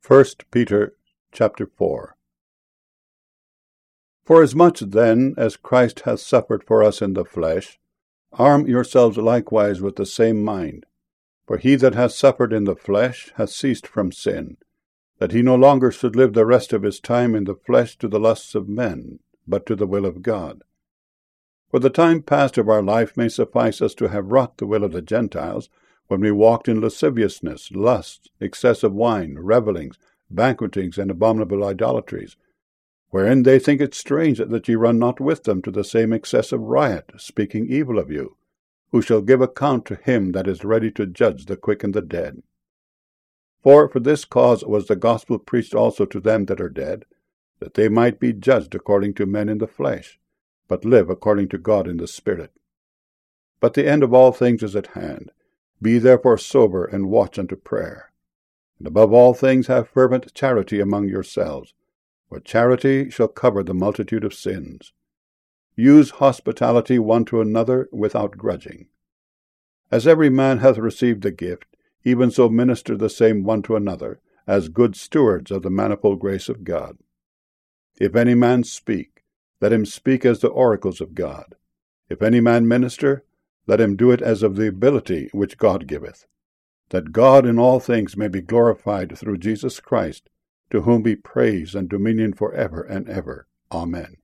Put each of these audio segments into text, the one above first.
1 Peter chapter 4. Forasmuch then as Christ hath suffered for us in the flesh, arm yourselves likewise with the same mind. For he that hath suffered in the flesh hath ceased from sin, that he no longer should live the rest of his time in the flesh to the lusts of men, but to the will of God. For the time past of our life may suffice us to have wrought the will of the Gentiles, when we walked in lasciviousness, lusts, excessive wine, revellings, banquetings, and abominable idolatries, wherein they think it strange that ye run not with them to the same excessive riot, speaking evil of you, who shall give account to him that is ready to judge the quick and the dead. For this cause was the gospel preached also to them that are dead, that they might be judged according to men in the flesh, but live according to God in the Spirit. But the end of all things is at hand. Be therefore sober, and watch unto prayer. And above all things have fervent charity among yourselves, for charity shall cover the multitude of sins. Use hospitality one to another without grudging. As every man hath received the gift, even so minister the same one to another, as good stewards of the manifold grace of God. If any man speak, let him speak as the oracles of God. If any man minister, let him do it as of the ability which God giveth, that God in all things may be glorified through Jesus Christ, to whom be praise and dominion for ever and ever. Amen.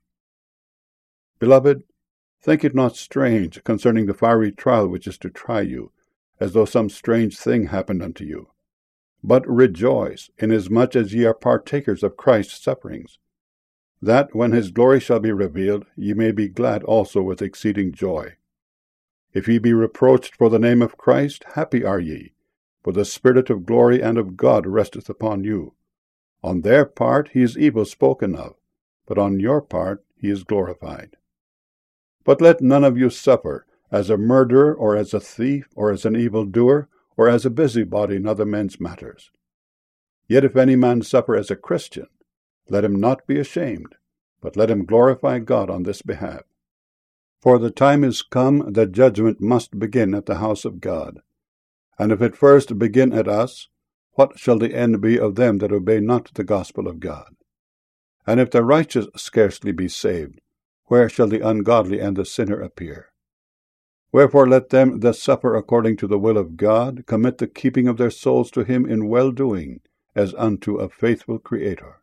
Beloved, think it not strange concerning the fiery trial which is to try you, as though some strange thing happened unto you. But rejoice, inasmuch as ye are partakers of Christ's sufferings, that when his glory shall be revealed, ye may be glad also with exceeding joy. If ye be reproached for the name of Christ, happy are ye, for the Spirit of glory and of God resteth upon you. On their part he is evil spoken of, but on your part he is glorified. But let none of you suffer as a murderer, or as a thief, or as an evildoer, or as a busybody in other men's matters. Yet if any man suffer as a Christian, let him not be ashamed, but let him glorify God on this behalf. For the time is come that judgment must begin at the house of God. And if it first begin at us, what shall the end be of them that obey not the gospel of God? And if the righteous scarcely be saved, where shall the ungodly and the sinner appear? Wherefore let them that suffer according to the will of God commit the keeping of their souls to him in well-doing, as unto a faithful Creator.